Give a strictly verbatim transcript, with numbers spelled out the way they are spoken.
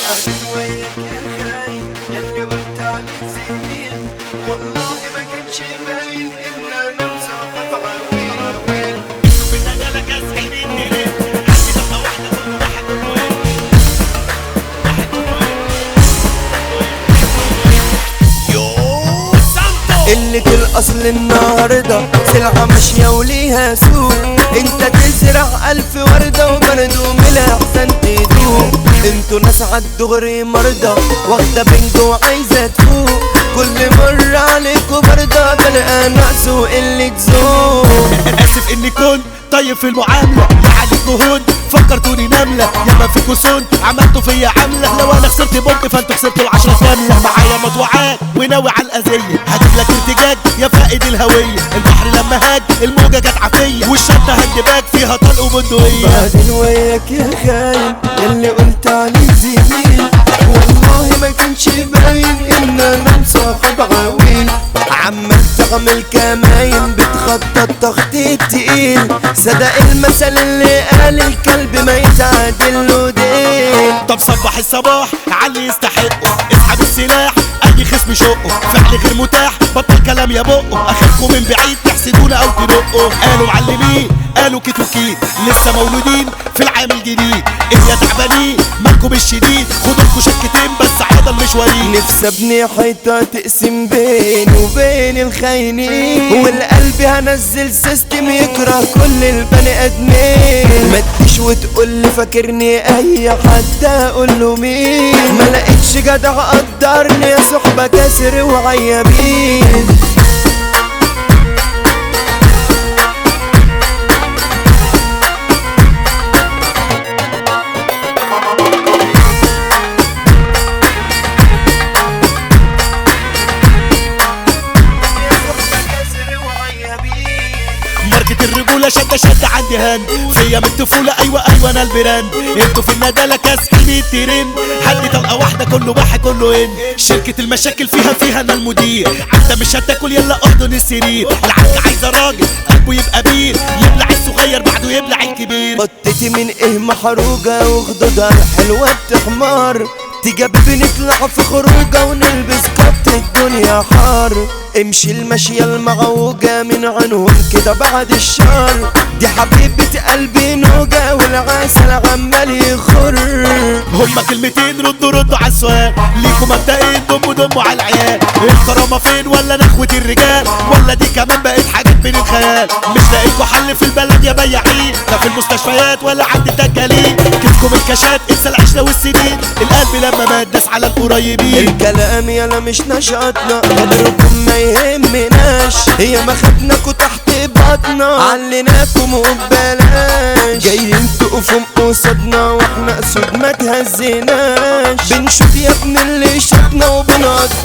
قعدت وياك يا خاين ياللي قلت عليك سنين، والله ما كانش باين ان انا مسقط عوين. في النجالة كاسحين النيلين، عندي دقة واحدة كل واحد مهم. واحد مهم. يو سانتو قلة الأصل النهاردة سلعة ماشية وليها سوق، انت تزرع ألف وردة وبرده من الأحسن تدوق. انتوا ناس عالدغري مرضى واخدة بنج وعايزة تفوق، كل مرة عليكوا برضه بلقى نقص وقلة ذوق. اسف اني كنت طيب في المعاملة، يا عليكوا هون فكرتوني نملة، ياما فيكوا سون عملتوا فيا عملة. لو انا خسرت بومب فانتوا خسرتوا العشرة كاملة. معايا مطوعات وناوي على الأذية، هجيب لك ارتجاج يا فائد الهوية. البحر لما هاج الموجة جت عافية، والشطة هندباك فيها طلق وبندقية. بعدين وياك يا خاين ياللي قلت عليه زميل، والله ما كانش باين ان انا مصاحب عويل. عمال تعمل كماين بتخطط تخطيط تقيل، صدق المثل اللي قال الكلب ما يتعادل له دين. طب صبح الصباح علي يستحقه، اسحب السلاح اي خصم شقه. فعل غير متاح بطل كلام يا بقه، اخركم من بعيد تحسدونا او تدقوا. قالوا معلمين قالوا كيت وكيت، لسه مولودين في العام الجديد. ايه يا تعبانين مالكم الشديد، خدولكوا شكتين بس عضل مش وريد. نفسي ابني حيطة تقسم بيني وبين الخاينين، والقلب هنزل سيستم يكره كل البني ادمين. ما تجيش وتقول لي فاكرني اي حد اقول له مين، ما لقيتش جدع قدرني يا صحبة كاسر وعيابين. ماركة الرجولة شدة شدة عندي هان فيا من الطفولة. ايوه ايوه انا البراند، انتوا في الندالة كاسحين الترند. هدي طلقة واحدة كله بحي كله ان. شركة المشاكل فيها فيها انا المدير. انت مش هتاكل يلا احضن السرير. العركة عايزة راجل قلبه يبقى بير، يبلع الصغير بعده يبلع الكبير. بطتي من ايه محروجة وخدودها الحلوة بتحمر، تجاب نطلع في خروجة ونلبس كبت الدنيا حار. امشي المشية المعوجة من عنهم كده بعد الشر، دي حبيبة قلبي نوجة والعسل عمال يخر. هما كلمتين ردوا ردوا على السؤال، ليكوا مبدئين دموا دموا على العيال. الكرامة فين ولا نخوة الرجال، ولا دي كمان بقت حاجات من الخيال. مش لاقيلكوا حل في البلد يا بياعين، لا في المستشفيات ولا عند الدجالين. كيفكم الكاشات انسى العشرة والسنين، القلب لما مات داس على القريبين. الكلام يلا مش نشاطنا، قدركم ما يهمناش، هي ما خدناكوا تحت بطنا عليناكم وببلاش. جايين تقفوا قصادنا واحنا اسود ما تهزناش، بنشوف يا ابن اللي شطنا وبنقضي